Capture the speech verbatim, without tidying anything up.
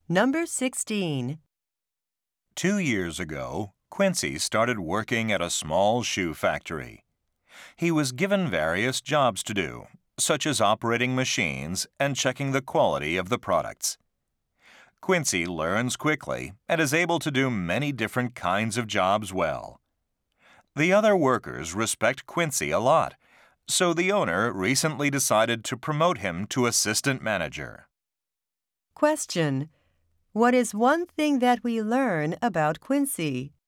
Number sixteen. Two years ago, Quincy started working at a small shoe factory. He was given various jobs to do, such as operating machines and checking the quality of the products. Quincy learns quickly and is able to do many different kinds of jobs well. The other workers respect Quincy a lot, so the owner recently decided to promote him to assistant manager. Question. What is one thing that we learn about Quincy?